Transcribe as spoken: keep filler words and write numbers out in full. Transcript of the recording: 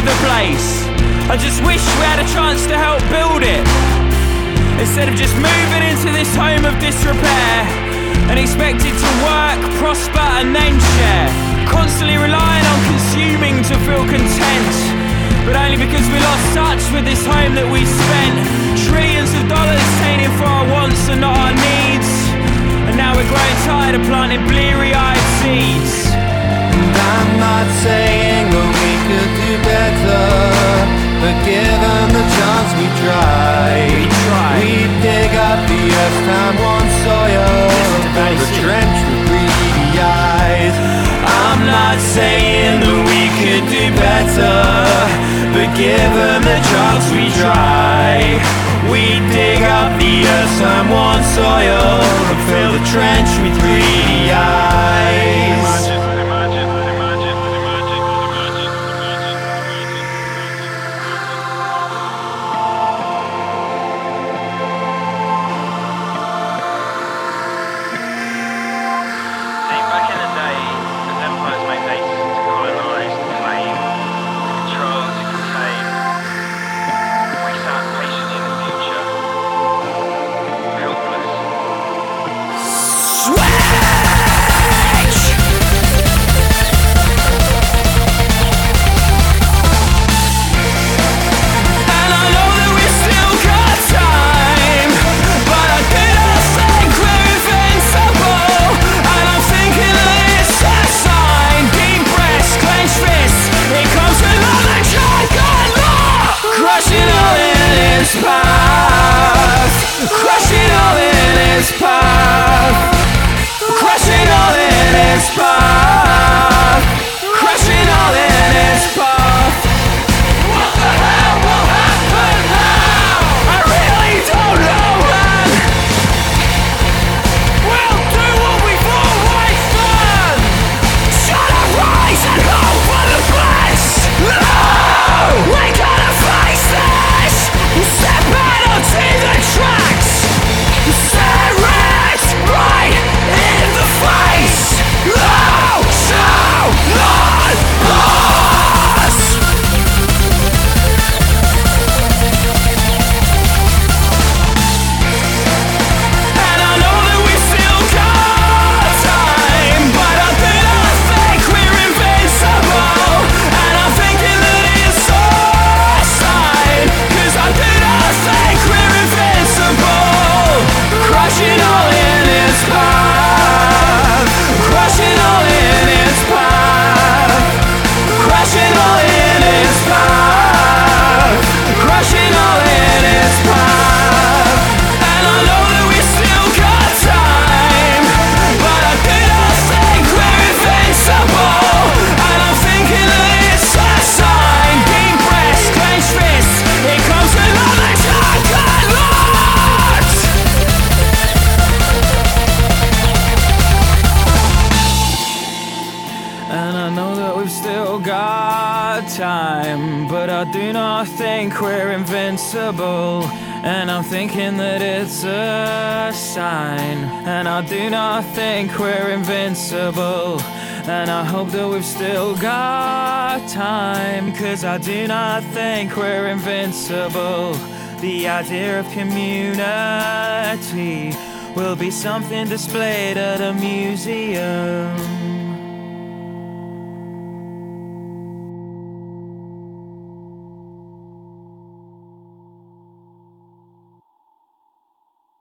destroyed the place. I just wish we had a chance to help build it, instead of just moving into this home of disrepair and expected to work, prosper and then share. Constantly relying on consuming to feel content, but only because we lost touch with this home that we spent trillions of dollars taking for our wants and not our needs. And now we're growing tired of planting bleary-eyed seeds. And I'm not saying that we could do better, but given the chance we try, we try. We'd dig up the earth, time one soil, fill the trench with greedy eyes. I'm not saying that we could do better, but given the chance we try, we'd dig up the earth, time one soil, and fill the trench with greedy eyes. Time, but I do not think we're invincible, and I'm thinking that it's a sign. And I do not think we're invincible, and I hope that we've still got time, 'cause I do not think we're invincible. The idea of community will be something displayed at a museum.